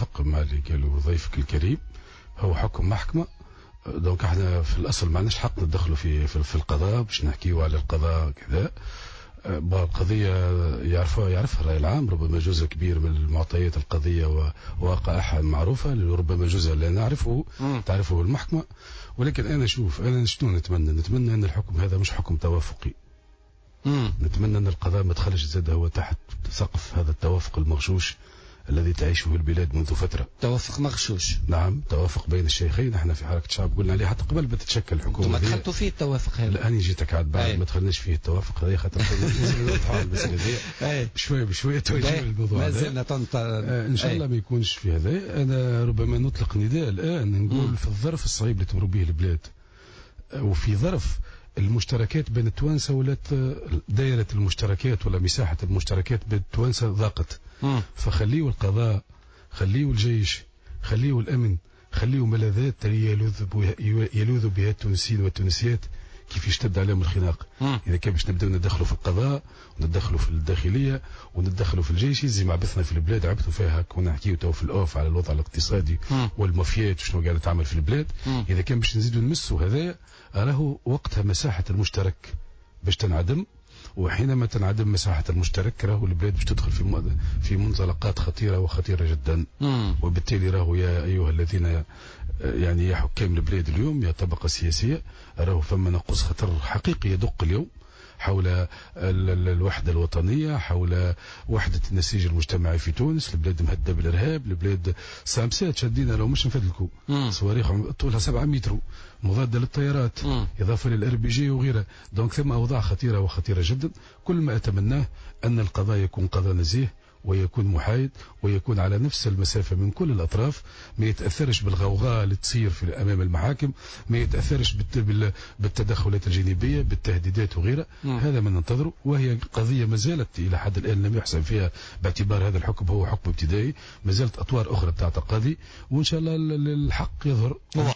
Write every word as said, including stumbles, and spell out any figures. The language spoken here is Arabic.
نتفق مع اللي قالوا ضيفك الكريم، هو حكم محكمة. دونك احنا في الاصل ما عندناش حق ندخلوا في في, في القضاء باش نحكيوا على القضاء كذا. القضية يعرفها يعرفها الرأي العام، ربما جزء كبير من المعطيات القضية وواقعها معروفة، ربما جزء لا نعرفه تعرفه المحكمة. ولكن أنا شوف أنا شنو نتمنى نتمنى أن الحكم هذا مش حكم توافقي. مم. نتمنى أن القضاء ما تخرج زاد هو تحت سقف هذا التوافق المغشوش الذي تعيشه البلاد منذ فترة. توافق مغشوش. نعم، توافق بين الشيخين. احنا في حركة شعب قلنا عليه حتى قبل ما تتشكل الحكومة. ما دخلتوا فيه التوافق هذا؟ لا، أنا جيتك عاد بعد ما دخلناش فيه التوافق هذا، خاطر نحاول بس هذه بشوية بشوية توجه الموضوع. ما زلنا تنطر آه إن شاء الله ما يكونش في هذا. أنا ربما نطلق نداء الآن نقول م. في الظرف الصعيب اللي تمر به البلاد، وفي ظرف المشتركات بين التوانسة ولات دائرة المشتركات ولا مساحة المشتركات بين التوانسة ضاقت. فخليه القضاء، خليه الجيش، خليه الأمن، خليه ملاذات يلوذ بها التونسيين والتونسيات كيف يشتد عليهم الخناق. إذا كان باش نبدأ ندخلوا في القضاء وندخلوا في الداخلية وندخلوا في الجيش يزي مع بثنا في البلاد عبثوا فيها. كنا نحكيو تو في الأوف على الوضع الاقتصادي والمافيات وشنو قاعدة تعمل في البلاد. إذا كان باش نزيدوا نمسوا هذايا راهو وقتها مساحة المشترك باش تنعدم، وحينما تنعدم مساحة المشترك راهو البلاد باش تدخل في في منزلقات خطيرة وخطيرة جدا. مم. وبالتالي راهو يا أيها الذين يعني يا حكام البلاد اليوم يا طبقة سياسية، راهو فما نقص خطر حقيقي يدق اليوم حول الوحدة الوطنية، حول وحدة النسيج المجتمعي في تونس. البلاد مهددة بالإرهاب، البلاد سامسات شدينا لو مش نفدلكم صواريخ طولها سبعة متر مضادة للطيارات مم. إضافة للار بي جي وغيرها. دونك ثم أوضاع خطيرة وخطيرة جدا. كل ما أتمناه أن القضاء يكون قضاء نزيه ويكون محايد ويكون على نفس المسافة من كل الأطراف، ما يتأثرش بالغوغاء اللي تصير في أمام المحاكم، ما يتأثرش بالتدخلات الجانبية بالتهديدات وغيرها. هذا ما ننتظره. وهي قضية ما زالت إلى حد الآن لم يحسن فيها باعتبار هذا الحكم هو حكم ابتدائي، ما زالت أطوار أخرى بتاع القاضي، وإن شاء الله الحق يظهر.